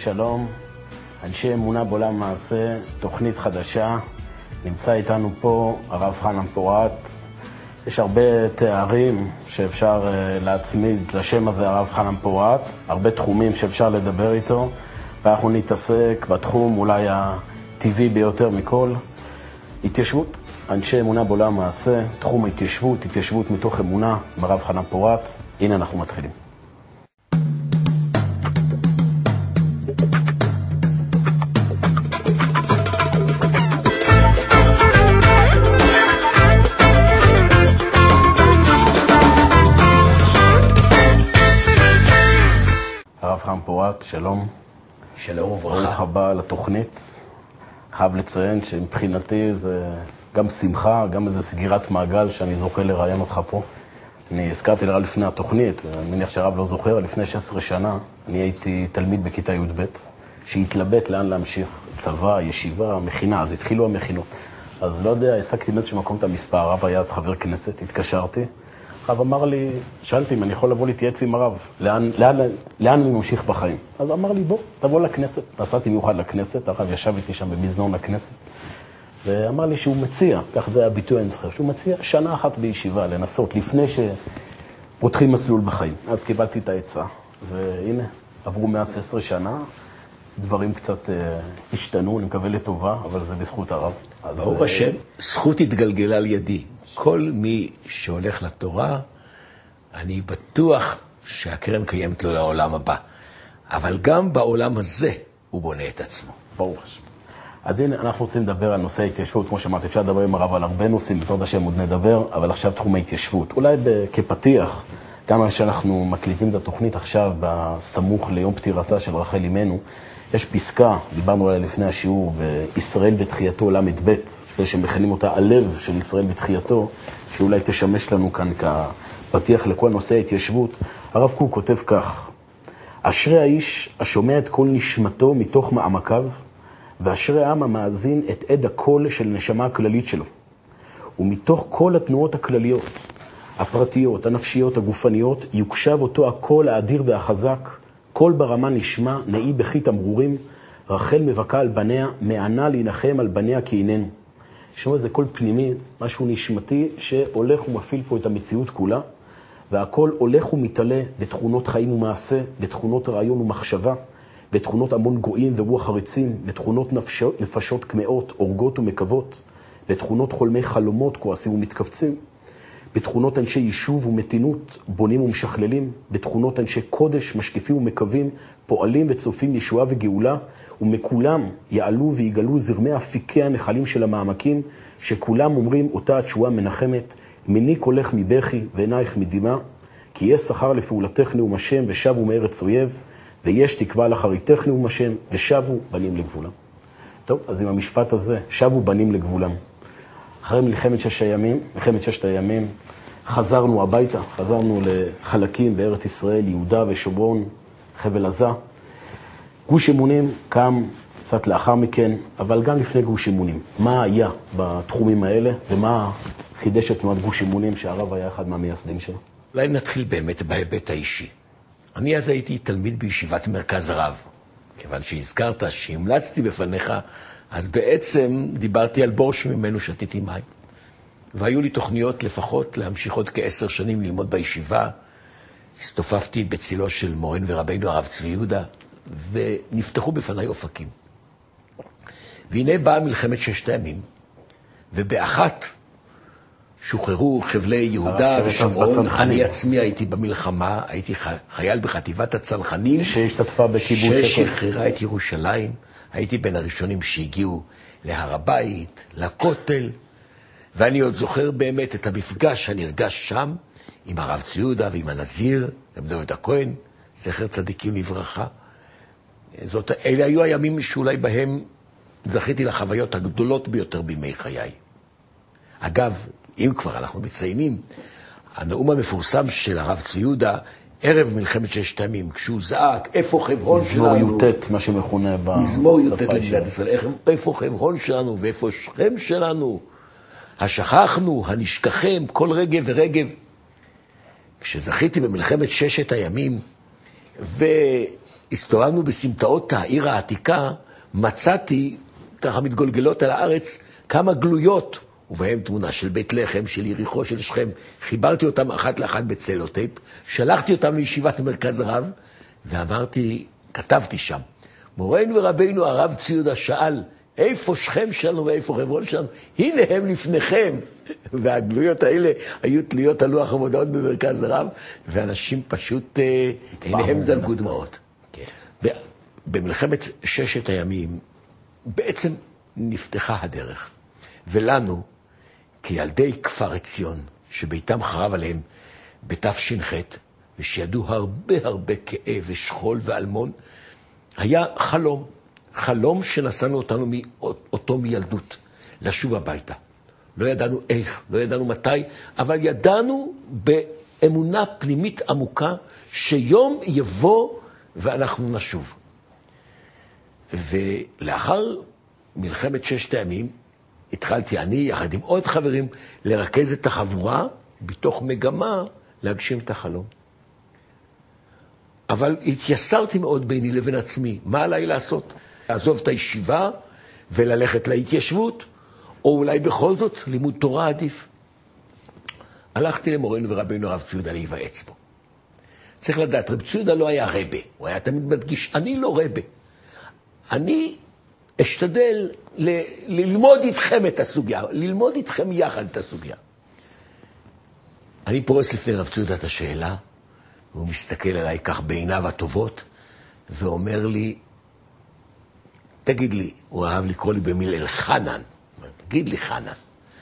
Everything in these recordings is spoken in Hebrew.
שלום, אנשי אמונה בעולם מעשה, תוכנית חדשה. נמצא איתנו פה הרב חנן פורת. יש הרבה תארים שאפשר להצמיד לשם הזה, הרב חנן פורת, הרבה תחומים שאפשר לדבר איתו, ואנחנו נתעסק בתחום אולי הטבעי ביותר מכל, התיישבות. אנשי אמונה בעולם מעשה, תחום ההתיישבות, התיישבות מתוך אמונה, ברב חנן פורת. הנה אנחנו מתחילים. הרב חנן פורת, שלום. שלום וברכה. ברוך הבא לתוכנית. חייב לציין שמבחינתי זה גם שמחה, גם איזו סגירת מעגל שאני זוכה לראיין אותך פה. אני הזכרתי לך לפני התוכנית, אני מניח שהרב לא זוכר, לפני 16 שנה אני הייתי תלמיד בכיתה י"ב, שהתלבט לאן להמשיך, צבא, ישיבה, מכינה, אז התחילו המכינות. אז לא יודע, העסקתי באיזשהו מקום את המספר, הרב היה אז חבר כנסת, התקשרתי. הרב אמר לי, שאלתי אם אני יכול לבוא להתייעץ עם הרב, לאן אני ממשיך בחיים. אז אמר לי, בוא, תבוא לכנסת. נסעתי מיוחד לכנסת, הרב ישב איתי שם במזנון הכנסת, ואמר לי שהוא מציע, כך זה היה ביטוי אני זוכר, שהוא מציע שנה אחת בישיבה לנסות, לפני שפותחים מסלול בחיים. אז קיבלתי את העצה, והנה, עברו 110 שנה, דברים קצת השתנו, אני מקווה לטובה, אבל זה בזכות הרב. ברוך השם, זכות התגלגלה על ידי. כל מי שהולך לתורה, אני בטוח שהקרן קיימת לו לעולם הבא. אבל גם בעולם הזה הוא בונה את עצמו. ברוך השם. אז הנה, אנחנו רוצים לדבר על נושא ההתיישבות. כמו שאמרת, אפשר לדבר עם הרב על הרבה נושאים, בעזרת השם עוד נדבר, אבל עכשיו תחום ההתיישבות. אולי כפתיח, גם שאנחנו מקליטים את התוכנית עכשיו, בסמוך ליום פטירתה של רחל אמנו, יש פסקה, דיברנו עליה לפני השיעור, בישראל ותחייתו ל"ב, שמכנים אותה הלב של ישראל ותחייתו, שאולי תשמש לנו כאן כפתיח לכל נושא ההתיישבות. הרב קוק כותב כך: אשרי האיש השומע את כל נשמתו מתוך מעמקיו, ואשרי העם המאזין את עד הקול של נשמה הכללית שלו. ומתוך כל התנועות הכלליות, הפרטיות, הנפשיות, הגופניות, יוקשב אותו הקול האדיר והחזק, קול ברמה נשמע, נאי בכי תמרורים, רחל מבכה על בניה, מענה להנחם על בניה כי איננו. שמע, זה קול פנימי, משהו נשמתי שהולך ומפעיל פה את המציאות כולה, והקול הולך ומתעלה בתכונות חיים ומעשה, בתכונות רעיון ומחשבה, בתכונות המון גויים ורוח חריצים, בתכונות נפשות כמאות, אורגות ומקוות, בתכונות חולמי חלומות, כועסים ומתכווצים, בתכונות אנשי יישוב ומתינות, בונים ומשכללים, בתכונות אנשי קודש, משקיפים ומקווים, פועלים וצופים ישועה וגאולה, ומכולם יעלו ויגלו זרמי אפיקי הנחלים של המעמקים, שכולם אומרים אותה התשועה מנחמת, מיני קולך מבכי ועינייך מדמעה, כי יש שכר לפעולתך נאום השם ושבו מארץ אויב, ויש תקווה לאחריתך נאום השם ושבו בנים לגבולם. טוב, אז עם המשפט הזה, שבו בנים לגבולם. אחרי מלחמת ששת הימים, חזרנו הביתה, חזרנו לחלקים בארץ ישראל, יהודה ושומרון, חבל עזה. גוש אמונים קם קצת לאחר מכן, אבל גם לפני גוש אמונים. מה היה בתחומים האלה, ומה חידש את תנועת גוש אמונים, שהרב היה אחד מהמייסדים שלו? אולי נתחיל באמת בהיבט האישי. אני אז הייתי תלמיד בישיבת מרכז הרב. כיוון שהזכרת שהמלצתי בפניך, אז בעצם דיברתי על בור שממנו שתיתי מים. והיו לי תוכניות לפחות להמשיך עוד כ10 שנים ללמוד בישיבה. הסתופפתי בצילו של מורן ורבינו הרב צבי יהודה, ונפתחו בפניי אופקים. והנה באה מלחמת 6 הימים, ובאחת שוחררו חבלי יהודה ושומרון. אני עצמי הייתי במלחמה, הייתי חייל בחטיבת הצנחנים, שהשתתפה בכיבוש ששחררה את ירושלים. הייתי בין הראשונים שהגיעו להר הבית, לכותל, ואני עוד זוכר באמת את המפגש הנרגש שם, עם הרב צבי יהודה ועם הנזיר, רב דוד הכהן, זכר צדיקים לברכה. אלה היו הימים שאולי בהם זכיתי לחוויות הגדולות ביותר בימי חיי. אגב, אם כבר אנחנו מציינים, הנאום המפורסם של הרב צבי יהודה, ערב מלחמת 6 הימים, כשהוא זעק, איפה חברון שלנו? מזמור י"ט, מה שמכונה מזמור י"ט למדינת ישראל. איפה חברון שלנו ואיפה שכם שלנו? השכחנו, הנשכחם, כל רגב ורגב. כשזכיתי במלחמת 6 הימים, הסתובבנו בסמטאות העיר העתיקה, מצאתי, ככה מתגולגלות על הארץ, כמה גלויות, ובהם תמונה של בית לחם, של יריחו, של שכם. חיברתי אותם אחת לאחת בצלוטייפ, שלחתי אותם לישיבת מרכז הרב, ואמרתי, כתבתי שם, מורנו ורבינו הרב צבי יהודה שאל, איפה שכם שלנו ואיפה חברון שלנו? הנה הם לפניכם. והגלויות האלה היו תלויות על לוח המודעות במרכז הרב, ואנשים פשוט עיניהם זלגו דמעות. במלחמת ששת הימים בעצם נפתחה הדרך. ולנו, כילדי כפר עציון, שביתם חרב עליהם בתש"ח, ושידעו הרבה כאב ושכול ואלמון, היה חלום שנשאנו אותו מילדות, לשוב הביתה. לא ידענו איך, לא ידענו מתי, אבל ידענו באמונה פנימית עמוקה שיום יבוא ואנחנו נשוב. ולאחר מלחמת ששת הימים, התחלתי אני, יחד עם עוד חברים, לרכז את החבורה בתוך מגמה להגשים את החלום. אבל התייסרתי מאוד ביני לבין עצמי. מה עליי לעשות? לעזוב את הישיבה וללכת להתיישבות, או אולי בכל זאת לימוד תורה עדיף. הלכתי למורנו ורבינו הרב צבי יהודה להיוועץ בו. צריך לדעת, רב צבי יהודה לא היה רבה, הוא היה תמיד מדגיש, אני לא רבה. אני אשתדל ללמוד איתכם את הסוגיה, ללמוד איתכם יחד את הסוגיה. אני פורס לפני רב צבי יהודה את השאלה, והוא מסתכל עליי כך בעיניו הטובות, ואומר לי, תגיד לי, הוא אהב לקרוא לי במיל אלחנן, תגיד לי חנן,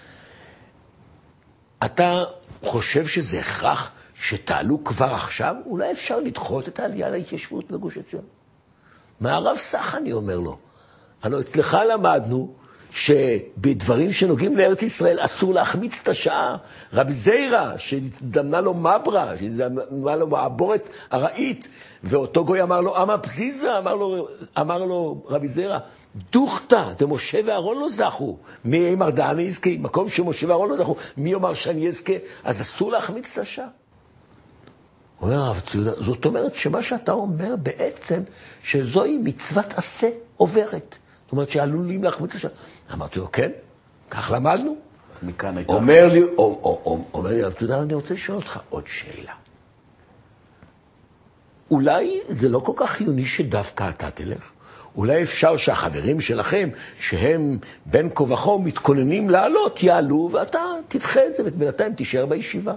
אתה חושב שזה הכרח שתעלו כבר עכשיו? אולי אפשר לדחות את העלייה להתיישבות בגוש עציון? מהרב סך אני אומר לו, הלוא אצלך למדנו שבדברים שנוגעים לארץ ישראל אסור להחמיץ את השעה. רבי זיירה, שדמנה לו מברה, שדמנה לו מעבורת הרעית, ואותו גוי אמר לו, אמה פזיזה, אמר לו רבי זיירה, דוכתא, דמשה ואהרון לא זכו. מי אמר דעני יזכה? מקום שמשה ואהרון לא זכו. מי אומר שאני יזכה? אז אסור להחמיץ את השעה. אומר הרב צבי יהודה, זאת אומרת שמה שאתה אומר בעצם, שזוהי מצוות עשה עוברת. זאת אומרת שעלולים להחמיץ השעה. אמרתי לו, כן, כך למדנו. אז מכאן הייתה... אומר לי הרב צבי יהודה, אני רוצה לשאול אותך עוד שאלה. אולי זה לא כל כך חיוני שדווקא אתה תלך? אולי אפשר שהחברים שלכם, שהם בין כה וכה מתכוננים לעלות, יעלו, ואתה תדחה את זה, ובינתיים תישאר בישיבה.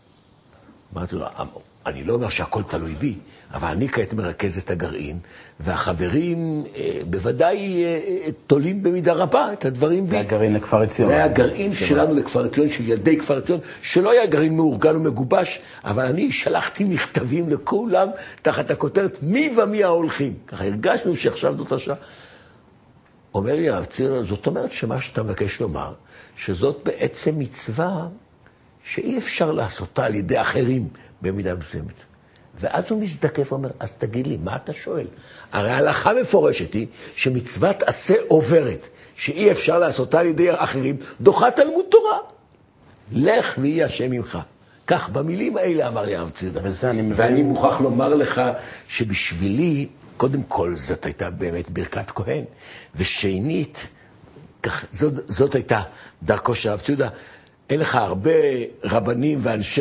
אמרתי לו, אני לא אומר שהכל תלוי בי, אבל אני כעת מרכז את הגרעין, והחברים בוודאי תולים במידה רבה את הדברים בי. זה הגרעין לכפר עציון. זה הגרעין שלנו לכפר עציון, של ילדי כפר עציון, שלא היה גרעין מאורגן ומגובש, אבל אני שלחתי מכתבים לכולם תחת הכותרת מי ומי ההולכים. ככה הרגשנו שעכשיו זאת השעה. אומר לי הרב צבי, זאת אומרת שמה שאתה מבקש לומר, שזאת בעצם מצווה שאי אפשר לעשותה על ידי אחרים במידה מסוימת. ואז הוא מזדקף ואומר, אז תגיד לי, מה אתה שואל? הרי ההלכה מפורשת היא שמצוות עשה עוברת, שאי אפשר לעשותה על ידי אחרים, דוחה תלמוד תורה. לך ויהיה השם ממך. כך, במילים האלה אמר לי הרב צבי יהודה. ואני מוכרח לומר לך שבשבילי, קודם כל, זאת הייתה באמת ברכת כהן, ושנית, כך, זאת הייתה דרכו של הרב צבי יהודה. אין לך הרבה רבנים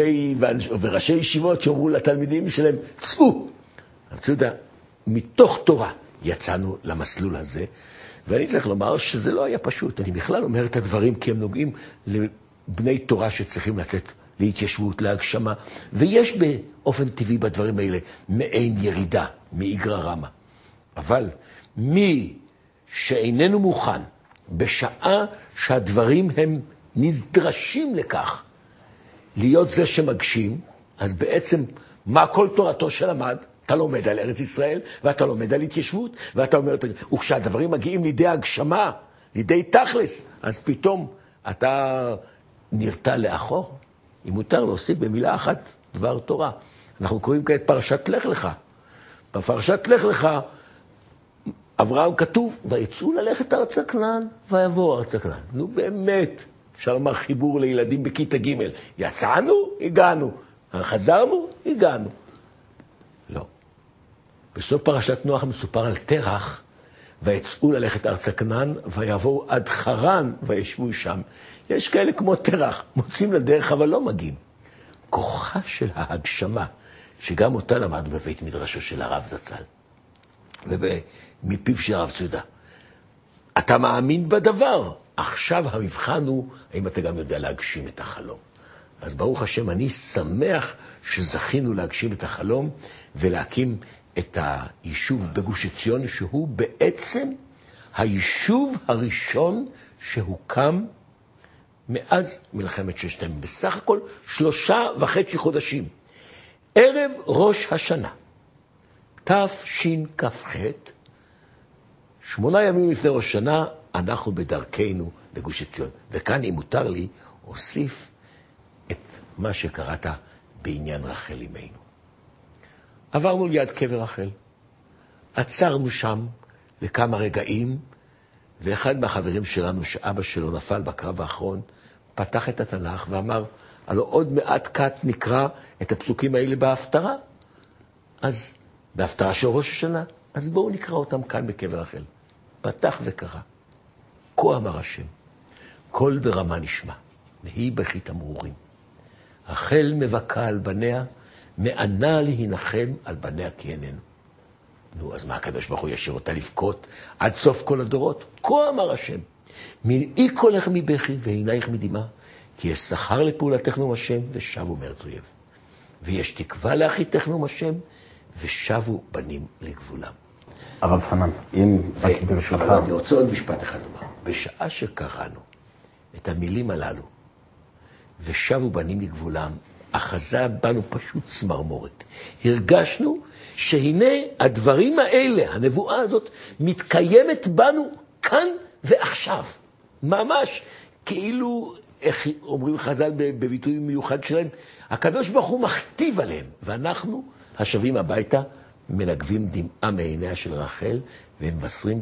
וראשי ישיבות שאומרו לתלמידים שלהם, צאו. הרב צבי יהודה, מתוך תורה יצאנו למסלול הזה, ואני צריך לומר שזה לא היה פשוט. אני בכלל אומר את הדברים כי הם נוגעים לבני תורה שצריכים לצאת להתיישבות, להגשמה, ויש באופן טבעי בדברים האלה מעין ירידה, מאיגרא רמא. אבל מי שאיננו מוכן בשעה שהדברים הם נדרשים לכך להיות זה שמגשים, אז בעצם מה כל תורתו שלמד? אתה לומד על ארץ ישראל, ואתה לומד על התיישבות, ואתה אומר, וכשהדברים מגיעים לידי הגשמה, לידי תכלס, אז פתאום אתה נרתע לאחור. אם מותר להוסיף במילה אחת דבר תורה. אנחנו קוראים כעת פרשת לך לך. בפרשת לך לך, אברהם כתוב, ויצאו ללכת ארץ כנען, ויבואו ארץ כנען. נו באמת, אפשר לומר חיבור לילדים בכיתה ג'. יצאנו, הגענו. חזרנו, הגענו. לא. בסוף פרשת נוח מסופר על תרח, ויצאו ללכת ארצה כנען, ויבואו עד חרן וישבו שם. יש כאלה כמו תרח, מוצאים לדרך אבל לא מגיעים. כוחה של ההגשמה, שגם אותה למדנו בבית מדרשו של הרב זצ"ל, ומפיו של הרב צודה. אתה מאמין בדבר, עכשיו המבחן הוא, האם אתה גם יודע להגשים את החלום. אז ברוך השם, אני שמח שזכינו להגשים את החלום, ולהקים את היישוב בגוש עציון, שהוא בעצם היישוב הראשון שהוקם מאז מלחמת ששת הימים. בסך הכל 3.5 חודשים. ערב ראש השנה, תשכ"ח, 8 ימים לפני ראש השנה, אנחנו בדרכנו לגוש עציון. וכאן, אם מותר לי, אוסיף את מה שקראת בעניין רחל אמנו. עברנו ליד קבר רחל, עצרנו שם לכמה רגעים, ואחד מהחברים שלנו, שאבא שלו נפל בקרב האחרון, פתח את התנ"ך ואמר, הלא עוד מעט קט נקרא את הפסוקים האלה בהפטרה. אז בהפטרה של ראש השנה, אז בואו נקרא אותם כאן בקבר רחל. פתח וקרא, כה אמר השם, קול ברמה נשמע, והיא בכי תמרורים. רחל מבכה על בניה, מענה להנחם על בניה כי איננו. נו, אז מה הקדוש ברוך הוא ישאיר אותה לבכות עד סוף כל הדורות? כה אמר השם, מנעי קולך מבכי ועינייך מדמעה, כי יש שכר לפעולתך נאום השם ושבו מארץ אויב. ויש תקווה לאחיתך נאום השם ושבו בנים לגבולם. הרב חנן, אם ברשותך... אבל אני רוצה עוד משפט אחד לומר. בשעה שקראנו את המילים הללו, ושבו בנים לגבולם, אחזה בנו פשוט צמרמורת. הרגשנו שהנה הדברים האלה, הנבואה הזאת, מתקיימת בנו כאן ועכשיו. ממש כאילו, איך אומרים חז"ל בביטוי מיוחד שלהם, הקדוש ברוך הוא מכתיב עליהם, ואנחנו, השבים הביתה, מנגבים דמעה מעיניה של רחל, ומבשרים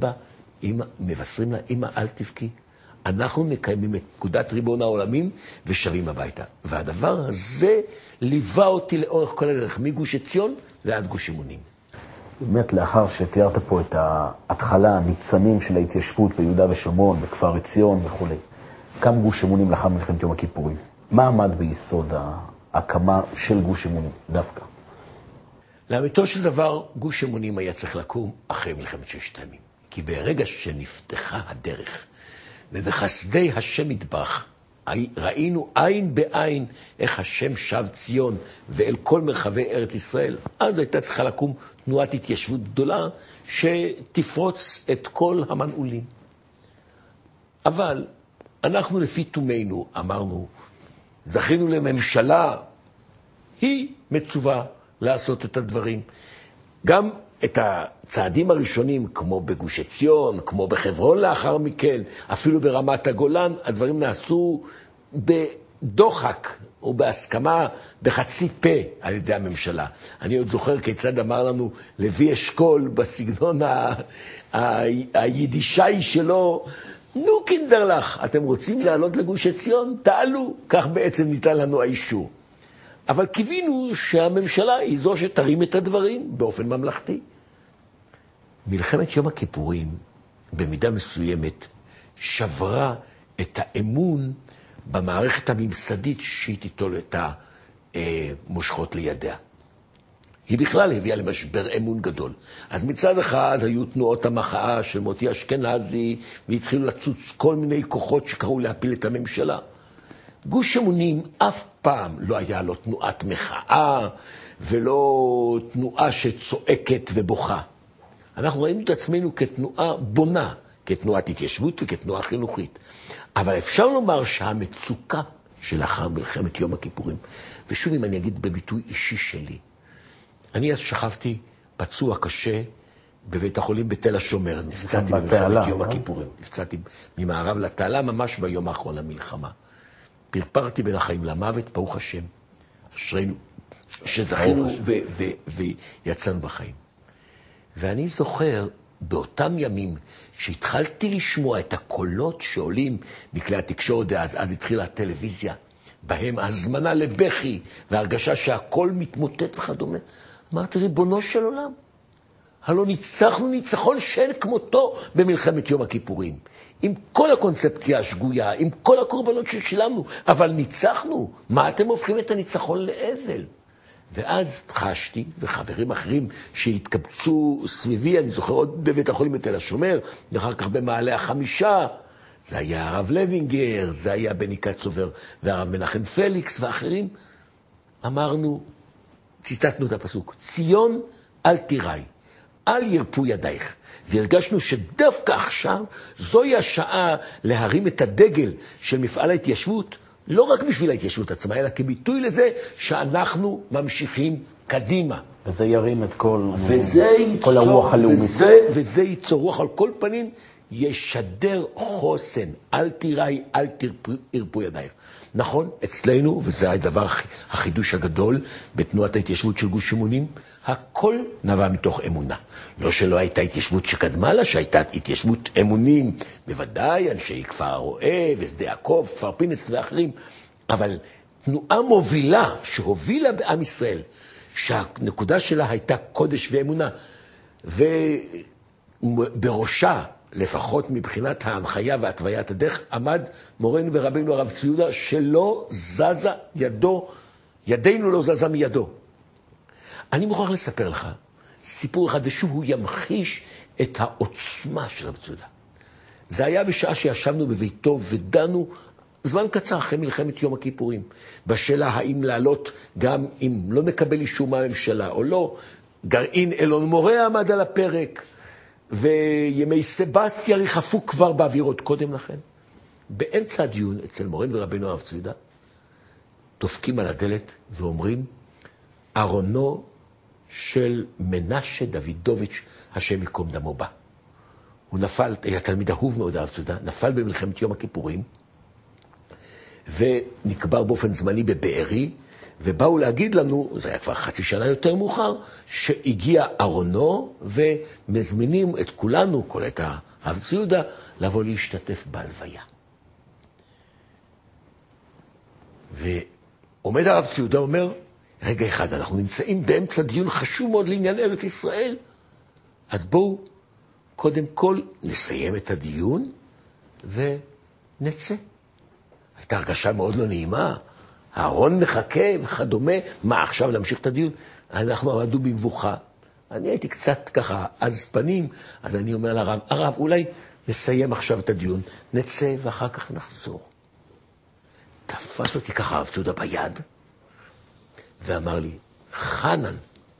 לה, אמא אל תבכי. אנחנו מקיימים את פקודת ריבון העולמים ושבים הביתה. והדבר הזה ליווה אותי לאורך כל הדרך, מגוש עציון ועד גוש אמונים. באמת, לאחר שתיארת פה את ההתחלה, הניצנים של ההתיישבות ביהודה ושומרון, בכפר עציון וכו'. קם גוש אמונים לאחר מלחמת יום הכיפורים. מה עמד ביסוד ההקמה של גוש אמונים דווקא? לאמיתו של דבר, גוש אמונים היה צריך לקום אחרי מלחמת ששת הימים. כי ברגע שנפתחה הדרך, ובחסדי השם יתברך, ראינו עין בעין איך השם שב ציון ואל כל מרחבי ארץ ישראל. אז הייתה צריכה לקום תנועת התיישבות גדולה שתפרוץ את כל המנעולים. אבל אנחנו לפי תומנו אמרנו, זכינו לממשלה, היא מצווה לעשות את הדברים. גם את הצעדים הראשונים, כמו בגוש עציון, כמו בחברון לאחר מכן, אפילו ברמת הגולן, הדברים נעשו בדוחק או בהסכמה, בחצי פה על ידי הממשלה. אני עוד זוכר כיצד אמר לנו לוי אשכול בסגנון היידישאי שלו, נו קינדרלך, אתם רוצים לעלות לגוש עציון? תעלו, כך בעצם ניתן לנו האישור. אבל קיווינו שהממשלה היא זו שתרים את הדברים באופן ממלכתי. מלחמת יום הכיפורים, במידה מסוימת, שברה את האמון במערכת הממסדית שהיא תיטול את המושכות לידיה. היא בכלל הביאה למשבר אמון גדול. אז מצד אחד היו תנועות המחאה של מוטי אשכנזי, והתחילו לצוץ כל מיני כוחות שקראו להפיל את הממשלה. גוש אמונים אף פעם לא היה לו תנועת מחאה, ולא תנועה שצועקת ובוכה. אנחנו ראינו את עצמנו כתנועה בונה, כתנועת התיישבות וכתנועה חינוכית. אבל אפשר לומר שהמצוקה שלאחר מלחמת יום הכיפורים, ושוב אם אני אגיד בביטוי אישי שלי, אני אז שכבתי פצוע קשה בבית החולים בתל השומר, נפצעתי במלחמת יום הכיפורים, נפצעתי ממערב לתעלה ממש ביום האחרון למלחמה. פרפרתי בין החיים למוות, ברוך השם, אשרינו, שזכינו ויצאנו בחיים. ואני זוכר באותם ימים שהתחלתי לשמוע את הקולות שעולים מכלי התקשורת דאז, אז התחילה הטלוויזיה, בהם הזמנה לבכי והרגשה שהכל מתמוטט וכדומה. אמרתי, ריבונו של עולם, הלא ניצחנו ניצחון שאין כמותו במלחמת יום הכיפורים. עם כל הקונספציה השגויה, עם כל הקורבנות ששילמנו, אבל ניצחנו. מה אתם הופכים את הניצחון לאבל? ואז חשתי, וחברים אחרים שהתקבצו סביבי, אני זוכר עוד בבית החולים בתל השומר, ואחר כך במעלה החמישה, זה היה הרב לוינגר, זה היה בני קצובר, והרב מנחם פליקס ואחרים. אמרנו, ציטטנו את הפסוק, ציון אל תיראי, אל ירפו ידייך. והרגשנו שדווקא עכשיו זוהי השעה להרים את הדגל של מפעל ההתיישבות, לא רק בשביל ההתיישבות עצמה, אלא כביטוי לזה שאנחנו ממשיכים קדימה. וזה ירים את כל הרוח הלאומית. וזה ייצור רוח על כל פנים, ישדר חוסן, אל תיראי, אל תרפו ידייך. נכון, אצלנו, וזה הדבר החידוש הגדול בתנועת ההתיישבות של גוש אמונים, הכל נבע מתוך אמונה. לא שלא הייתה התיישבות שקדמה לה, שהייתה התיישבות אמונים, בוודאי, אנשי כפר הרועה ושדה יעקב, כפר פינץ ואחרים, אבל תנועה מובילה שהובילה בעם ישראל, שהנקודה שלה הייתה קודש ואמונה, ובראשה, לפחות מבחינת ההנחיה והתוויית הדרך, עמד מורנו ורבינו הרב צבי יהודה, שלא זזה ידנו לא זזה מידו. אני מוכרח לספר לך סיפור אחד, ושוב הוא ימחיש את העוצמה של הרב צבי יהודה. זה היה בשעה שישבנו בביתו ודנו זמן קצר אחרי מלחמת יום הכיפורים, בשאלה האם לעלות גם אם לא נקבל אישור מהממשלה או לא. גרעין אלון מורה עמד על הפרק, וימי סבסטיה ריחפו כבר באווירות קודם לכן. באמצע הדיון אצל מורנו ורבינו הרב צבי יהודה, דופקים על הדלת ואומרים, ארונו של מנשה דוידוביץ' השם יקום דמו בה. הוא נפל, היה תלמיד אהוב מאוד הרב צבי יהודה, נפל במלחמת יום הכיפורים, ונקבר באופן זמני בבארי, ובאו להגיד לנו, זה היה כבר חצי שנה יותר מאוחר, שהגיע ארונו, ומזמינים את כולנו, כל את הרב צבי יהודה, לבוא להשתתף בהלוויה. ועומד הרב צבי יהודה אומר, רגע אחד, אנחנו נמצאים באמצע דיון חשוב מאוד לעניין ארץ ישראל, אז בואו קודם כל נסיים את הדיון ונצא. הייתה הרגשה מאוד לא נעימה, הארון מחכה וכדומה, מה עכשיו להמשיך את הדיון? אנחנו עמדנו במבוכה, אני הייתי קצת ככה אז פנים, אז אני אומר לרב, הרב אולי נסיים עכשיו את הדיון, נצא ואחר כך נחזור. תפס אותי ככה הרב צבי יהודה ביד, ואמר לי, חנן,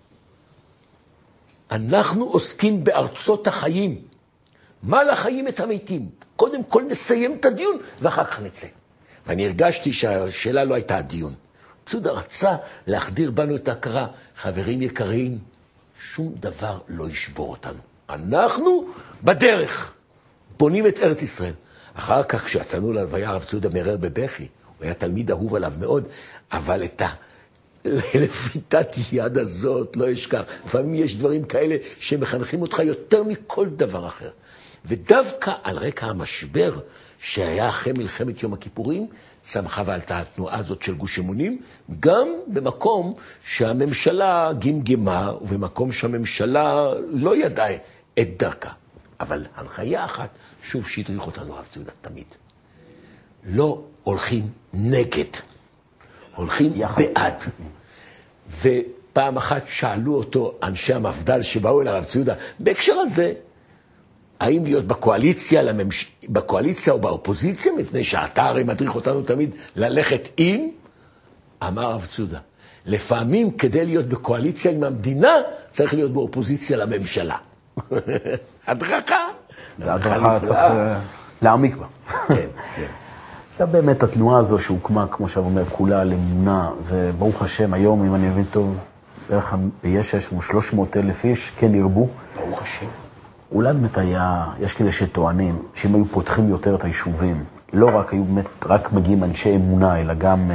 אנחנו עוסקים בארצות החיים. מה לחיים את המתים? קודם כל נסיים את הדיון, ואחר כך נצא. ואני הרגשתי שהשאלה לא הייתה הדיון. צודה רצה להחדיר בנו את ההכרה. חברים יקרים, שום דבר לא ישבור אותנו. אנחנו בדרך, בונים את ארץ ישראל. אחר כך כשיצאנו להלוויה, הרב צבי יהודה מרר בבכי. הוא היה תלמיד אהוב עליו מאוד, אבל את לפיתת יד הזאת לא אשכח. לפעמים יש דברים כאלה שמחנכים אותך יותר מכל דבר אחר. ודווקא על רקע המשבר שהיה אחרי מלחמת יום הכיפורים, צמחה ועלתה התנועה הזאת של גוש אמונים, גם במקום שהממשלה גמגמה, ובמקום שהממשלה לא ידעה את דרכה. אבל הנחיה אחת, שוב שהדריך אותנו הרב צבי יהודה תמיד. לא הולכים נגד, הולכים בעד. ופעם אחת שאלו אותו אנשי המפד"ל שבאו אל הרב צבי יהודה, בהקשר הזה, האם להיות בקואליציה או באופוזיציה, מפני שאתה הרי מדריך אותנו תמיד ללכת עם, אמר הרב צבי יהודה, לפעמים כדי להיות בקואליציה עם המדינה, צריך להיות באופוזיציה לממשלה. הדרכה. והדרכה צריך להעמיק בה. כן, כן. עכשיו באמת התנועה הזו שהוקמה, כמו שאני אומר, כולה על אמונה, וברוך השם היום, אם אני מבין טוב, בערך יש 300,000 איש, כן ירבו. ברוך השם. אולי באמת יש כאלה שטוענים, שאם היו פותחים יותר את היישובים, לא רק היו באמת רק מגיעים אנשי אמונה, אלא גם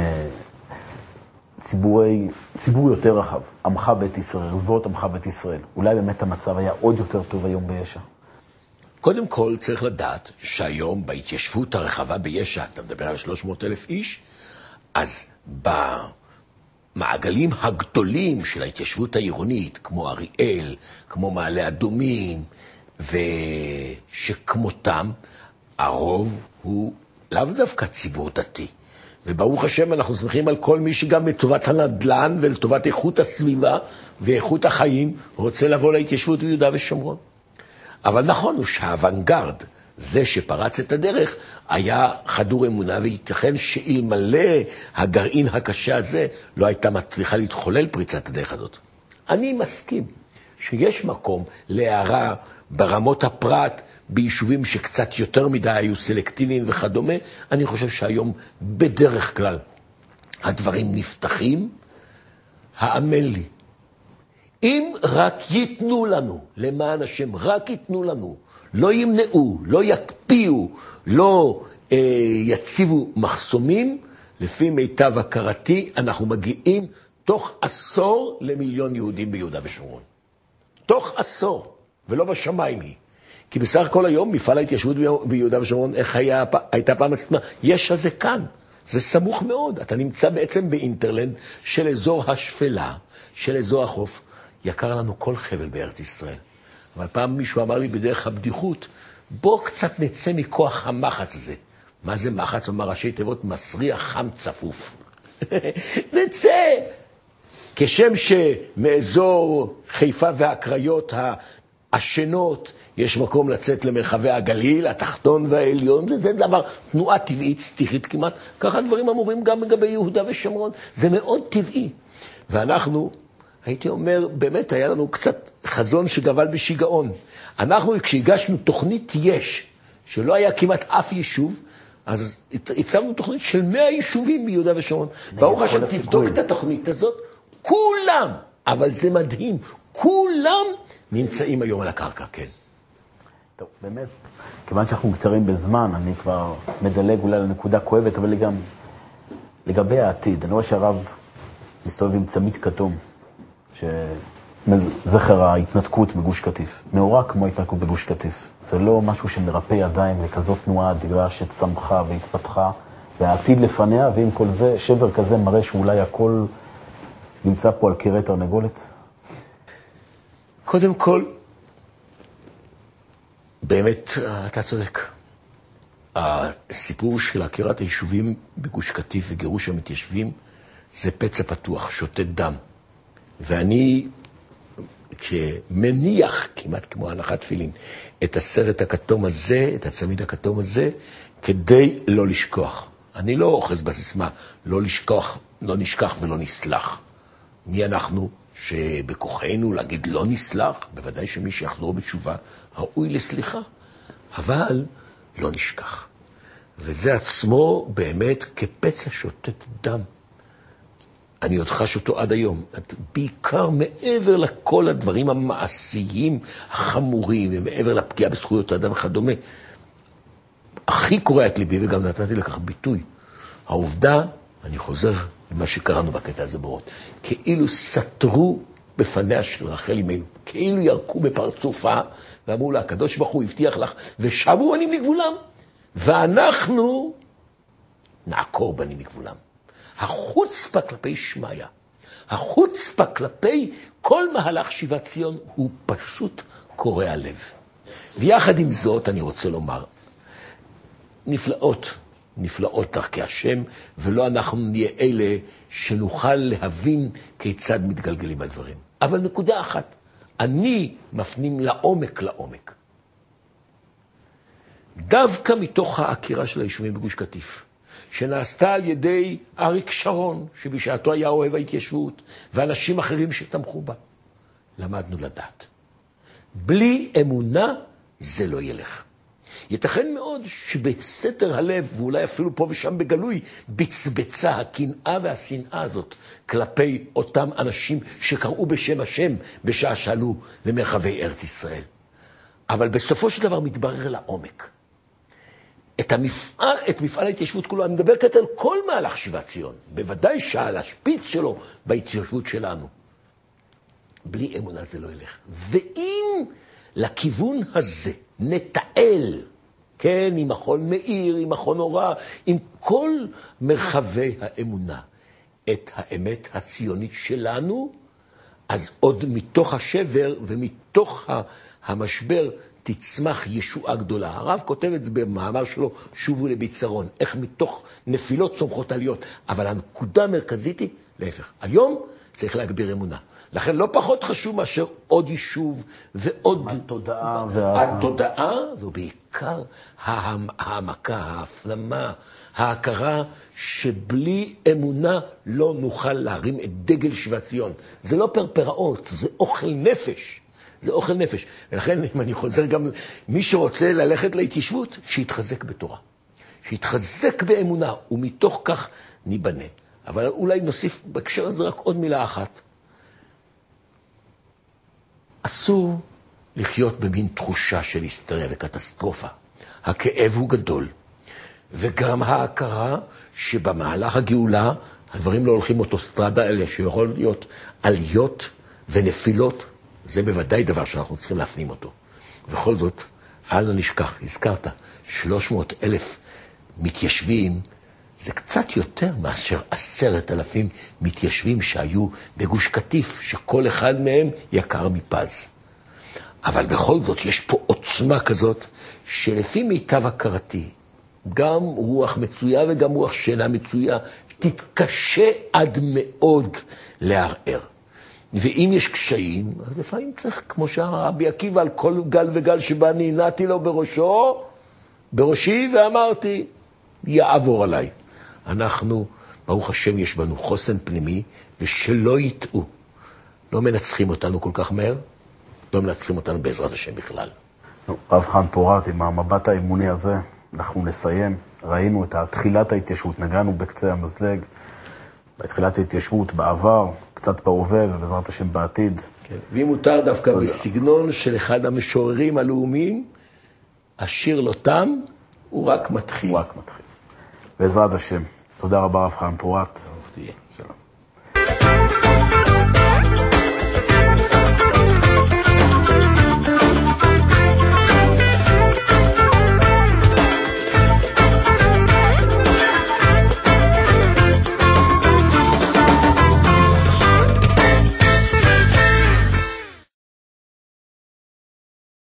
ציבור יותר רחב, עמך בית ישראל, רבבות עמך בית ישראל. אולי באמת המצב היה עוד יותר טוב היום ביש"ע. קודם כל צריך לדעת שהיום בהתיישבות הרחבה ביש"ע, אתה מדבר על 300,000 איש, אז המעגלים הגדולים של ההתיישבות העירונית, כמו אריאל, כמו מעלה אדומים, ושכמותם, הרוב הוא לאו דווקא ציבור דתי. וברוך השם אנחנו שמחים על כל מי שגם לטובת הנדל"ן ולטובת איכות הסביבה ואיכות החיים רוצה לבוא להתיישבות ביהודה ושומרון. אבל נכון הוא שהאוונגרד, זה שפרץ את הדרך, היה חדור אמונה, וייתכן שאלמלא הגרעין הקשה הזה לא הייתה מצליחה להתחולל פריצת הדרך הזאת. אני מסכים שיש מקום להערה ברמות הפרט, ביישובים שקצת יותר מדי היו סלקטיביים וכדומה. אני חושב שהיום בדרך כלל הדברים נפתחים. האמן לי, אם רק ייתנו לנו, למען השם, רק ייתנו לנו, לא ימנעו, לא יקפיאו, לא יציבו מחסומים, לפי מיטב הכרתי, אנחנו מגיעים תוך עשור למיליון יהודים ביהודה ושומרון. תוך עשור, ולא בשמיים היא. כי בסך הכל היום מפעל ההתיישבות ביהודה ושומרון, איך הייתה פעם עצמה, יש הזה כאן. זה סמוך מאוד. אתה נמצא בעצם באינטרלנד של אזור השפלה, של אזור החוף. יקר לנו כל חבל בארץ ישראל. אבל פעם מישהו אמר לי בדרך הבדיחות, בוא קצת נצא מכוח המחץ הזה. מה זה מחץ? אומר ראשי תיבות, מסריח חם צפוף. נצא! כשם שמאזור חיפה והקריות השנות, יש מקום לצאת למרחבי הגליל, התחתון והעליון, וזה דבר, תנועה טבעית, סתיכית כמעט. ככה דברים אמורים גם לגבי יהודה ושומרון. זה מאוד טבעי. ואנחנו, הייתי אומר, באמת היה לנו קצת חזון שגבל בשיגעון. אנחנו, כשהגשנו תוכנית יש, שלא היה כמעט אף יישוב, אז הצבנו תוכנית של 100 יישובים ביהודה ושומרון. ברוך השם, תבדוק את התוכנית הזאת, כולם, אבל זה מדהים, כולם נמצאים היום על הקרקע, כן. טוב, באמת, כיוון שאנחנו קצרים בזמן, אני כבר מדלג אולי לנקודה כואבת, אבל גם לגבי העתיד, אני רואה שהרב מסתובב עם צמיד כתום, שזכר ההתנתקות בגוש קטיף. מאורע כמו ההתנתקות בגוש קטיף. זה לא משהו שמרפא ידיים לכזאת תנועה אדירה שצמחה והתפתחה, והעתיד לפניה, ועם כל זה, שבר כזה מראה שאולי הכל נמצא פה על קרי תרנגולת. קודם כל, באמת, אתה צודק. הסיפור של הכירת היישובים בגוש קטיף וגירוש המתיישבים, זה פצע פתוח, שותת דם. ואני, כשמניח, כמעט כמו הנחת תפילין, את הסרט הכתום הזה, את הצמיד הכתום הזה, כדי לא לשכוח. אני לא אוחז בסיסמה, לא לשכוח, לא נשכח ולא נסלח. מי אנחנו שבכוחנו להגיד לא נסלח? בוודאי שמי שיחזור בתשובה ראוי לסליחה, אבל לא נשכח. וזה עצמו באמת כפצע שותת דם. אני עוד חש אותו עד היום, בעיקר מעבר לכל הדברים המעשיים החמורים, ומעבר לפגיעה בזכויות האדם וכדומה. הכי קורע את ליבי, וגם נתתי לכך ביטוי. העובדה, אני חוזר למה שקראנו בקטע הזה בורות, כאילו סתרו בפניה של רחל אמנו, כאילו ירקו בפרצופה, ואמרו לה, הקדוש ברוך הוא הבטיח לך, ושבו בנים לגבולם, ואנחנו נעקור בנים לגבולם. החוצפה כלפי שמיה, החוצפה כלפי כל מהלך שיבת ציון, הוא פשוט קורע לב. ויחד עם זאת אני רוצה לומר, נפלאות דרכי השם, ולא אנחנו נהיה אלה שנוכל להבין כיצד מתגלגלים הדברים. אבל נקודה אחת, אני מפנים לעומק. דווקא מתוך העקירה של היישובים בגוש קטיף, שנעשתה על ידי אריק שרון, שבשעתו היה אוהב ההתיישבות, ואנשים אחרים שתמכו בה, למדנו לדעת. בלי אמונה זה לא ילך. ייתכן מאוד שבסתר הלב, ואולי אפילו פה ושם בגלוי, בצבצה הקנאה והשנאה הזאת כלפי אותם אנשים שקראו בשם השם בשעה שעלו למרחבי ארץ ישראל. אבל בסופו של דבר מתברר לעומק. את מפעל ההתיישבות כולו, אני מדבר כעת על כל מהלך שיבת ציון, בוודאי שעל השפיץ שלו בהתיישבות שלנו. בלי אמונה זה לא ילך. ואם לכיוון הזה נטעל, כן, עם מכון מאיר, עם מכון הוראה, עם כל מרחבי האמונה, את האמת הציונית שלנו, אז עוד מתוך השבר ומתוך המשבר תצמח ישועה גדולה. הרב כותב את זה במאמר שלו, שובו לביצרון, איך מתוך נפילות צומחות עליות. אבל הנקודה המרכזית היא, להפך, היום צריך להגביר אמונה. לכן לא פחות חשוב מאשר עוד יישוב ועוד... התודעה התודעה, ובעיקר העמקה, ההפנמה, ההכרה שבלי אמונה לא נוכל להרים את דגל שיבת ציון. זה לא פרפראות, זה אוכל נפש. זה אוכל נפש. ולכן, אם אני חוזר גם, מי שרוצה ללכת להתיישבות, שיתחזק בתורה. שיתחזק באמונה, ומתוך כך ניבנה. אבל אולי נוסיף בהקשר הזה רק עוד מילה אחת. אסור לחיות במין תחושה של היסטריה וקטסטרופה. הכאב הוא גדול. וגם ההכרה שבמהלך הגאולה, הדברים לא הולכים אוטוסטרדה, אלה שיכול להיות עליות ונפילות, זה בוודאי דבר שאנחנו צריכים להפנים אותו. ובכל זאת, אל נשכח, הזכרת, 300,000 מתיישבים, זה קצת יותר מאשר 10,000 מתיישבים שהיו בגוש קטיף, שכל אחד מהם יקר מפז. אבל בכל זאת יש פה עוצמה כזאת, שלפי מיטב הכרתי, גם רוח מצויה וגם רוח שאינה מצויה, תתקשה עד מאוד לערער. ואם יש קשיים, אז לפעמים צריך, כמו שהרבי עקיבא, על כל גל וגל שבה נענעתי לו בראשי, ואמרתי, יעבור עליי. אנחנו, ברוך השם, יש בנו חוסן פנימי, ושלא יטעו. לא מנצחים אותנו כל כך מהר, לא מנצחים אותנו בעזרת השם בכלל. רב חיים פורת, עם המבט האמוני הזה, אנחנו נסיים. ראינו את תחילת ההתיישבות, נגענו בקצה המזלג, בתחילת ההתיישבות, בעבר, קצת בהווה, ובעזרת השם בעתיד. כן. ואם מותר דווקא בסגנון של אחד המשוררים הלאומיים, השיר לא תם, הוא רק מתחיל. הוא רק מתחיל. בעזרת השם. תודה רבה רב חיים פורת. תהיה.